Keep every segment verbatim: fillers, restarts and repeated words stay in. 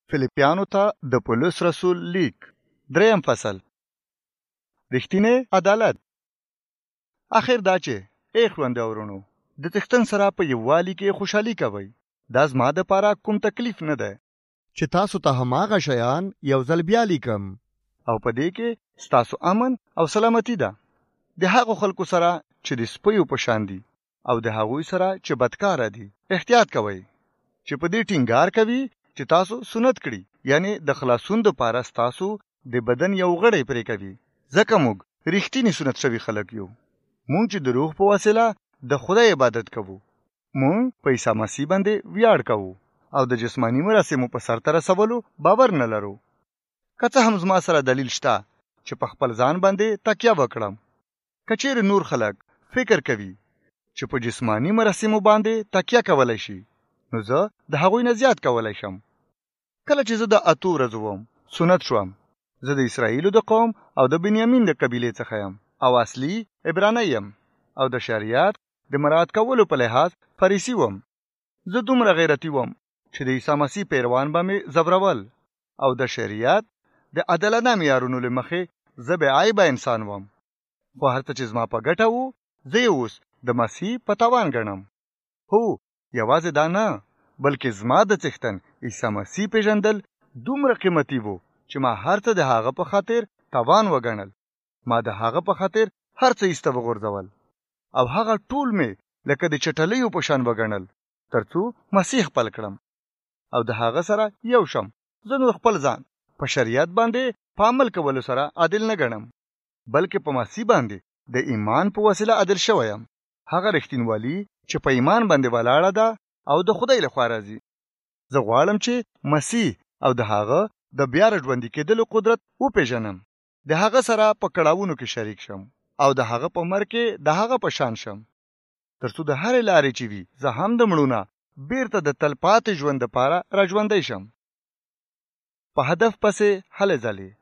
فلیپیانو ته د پولس رسول لیک دریم فصل. رښتینی عدالت. اخر دا چې ای خویندو ورونو د تختن سره په یووالي کې خوشحالي کوئ. دا زما دپاره کوم تکلیف نه دی چې تاسو ته هماغه شیان یو ځل بیا لیکم، او په دې کې ستاسو امن او سلامتی ده. د هغو خلکو سره چې د سپیو په شان دي او د هغوی سره چې بدکاره دي احتیاط کوئ، چې په دې ټینګار کوي چې تاسو سنت کړي، یعنی د خلاصون دپاره ستاسو د بدن یو غړی پرې کوي. ځکه موږ رښتینی سنت شوي خلک یو. موږ چې د روح په وسیله د خدای عبادت کوو، موږ په عیسی مسیح باندې ویاړ کوو او د جسمانی مراسمو په سرته رسولو باور نه لرو. که څه هم زما سره دلیل شته چې په خپل ځان باندې تکیه وکړم. که چیرې نور خلک فکر کوي چې په جسمانی مراسمو باندې تکیه کولی شي، نو زه د هغوی نه زیات کولی شم. کله چې زه د اتو ورځو وم سنت شوم، زه د اسرائیلو د قوم او د بنیامین د قبیلې څخه یم او اصلي عبرانی یم او د شریعت د مراعات کولو په لحاظ فریسی وم. زه دومره غیرتی وم چې د عیسی مسیح پیروان به مې ځورول او د شریعت د عدالانه معیارونو له مخې زه بې عیبه انسان وم. خو هر څه چې زما په ګټه وو، زه یې اوس د مسیح په تاوان ګڼم. هو، یوازې دا نه، بلکې زما د څښتن عیسی مسیح پیژندل دومره قیمتي وو چې ما هر څه د هغه په خاطر تاوان وګڼل. ما د هغه په خاطر هر څه ایسته وغورځول او هغه ټول مې لکه د چټلیو په شان وګڼل تر څو مسیح خپل کړم او د هغه سره یو شم. زه نور خپل ځان په شریعت باندې په عمل کولو سره عادل نه ګڼم، بلکې په مسیح باندې د ایمان په وسیله عادل شوی یم. هغه رښتینولي چې په ایمان باندې ولاړه ده او د خدای لخوا راځي. زه غواړم چې مسیح او د هغه د بیا ژوندي کېدلو قدرت وپېژنم، د هغه سره په کړاوونو کې شریک شم او د هغه په مرګ کې د هغه په شان شم، تر څو د هرې لارې چې وي زه هم د مړونه بیرته د تلپاتې ژوند دپاره راژوندی شم. په هدف پسې هلې ځلې.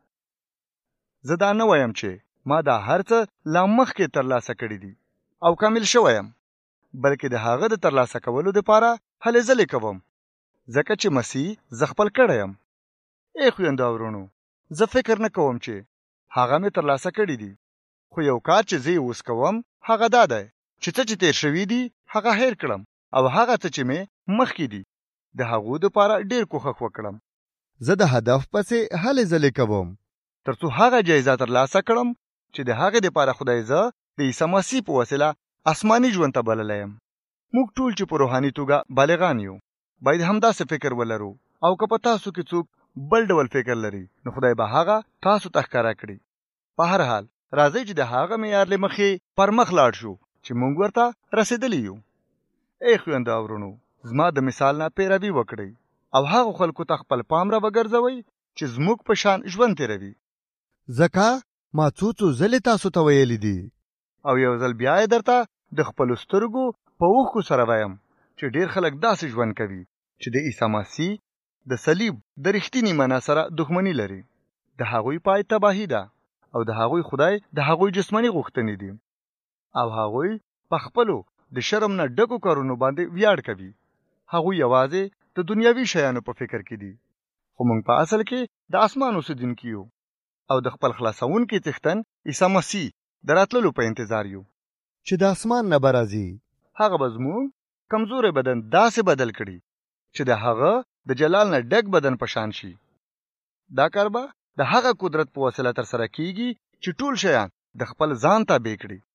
زه دا نه وایم چې ما دا هر څه لا مخکې ترلاسه کړي دي او کامل شوی یم، بلکې د هغه د ترلاسه کولو دپاره هلې ځلې کوم، ځکه چې مسیح زه خپل کړی یم. ای خویندو او ورونو، زه فکر نه کوم چې هغه مې ترلاسه کړي دي، خو یو کار چې زه یې اوس کوم هغه دا دی چې څه چې تیر شوي دي هغه هیر کړم او هغه څه چې مې مخکې دي د هغو دپاره ډېر کوښښ وکړم. زه د هدف پسې هلې ځلې کوم تر څو هغه جایزه ترلاسه کړم چې د هغې دپاره خدای زه د عیسی مسیح په وسیله آسماني ژوند ته بللی یم. موږ ټول چې په روحاني توګه بالغان یو باید همداسې فکر ولرو، او که په تاسو کې څوک بل ډول فکر لري نو خدای به هغه تاسو ته ښکاره کړي. په هر حال راځئ چې د هغه معیار له مخې پر مخ لاړ شو چې موږ ورته رسېدلی یو. ای خویندو او ورونو، زما د مثال نه پیروي وکړئ او هغو خلکو ته خپل پام را وګرځوئ چې زموږ په شان ژوند تیروي. ځکه ما څو څو ځلې تاسو ته ویلي دي او یو ځل بیا یې درته د خپلو سترګو په اوښکو سره وایم چې ډېر خلک داسې ژوند کوي چې د عیسی مسیح د صلیب د رښتینې معنا سره دښمني لري. د هغوی پای تباهي ده او د هغوی خدای د هغوی جسمانی غوښتنې دي او هغوی په خپلو د شرم نه ډکو کارونو باندې ویاړ کوي. هغوی یوازې د دنیاوي شیانو په فکر کې دي، خو موږ په اصل کې د اسمان اوسېدونکي یو او د خپل خلاصونکي څښتن عیسی مسیح د راتللو په انتظار یو چې د اسمان نه به راځي. هغه به زموږ کمزوری بدن داسې بدل کړي چې د هغه د جلال نه ډک بدن په شان شي. دا کار به د هغه قدرت په وسیله ترسره کیږي چې ټول شیان د خپل ځان تابع کړي.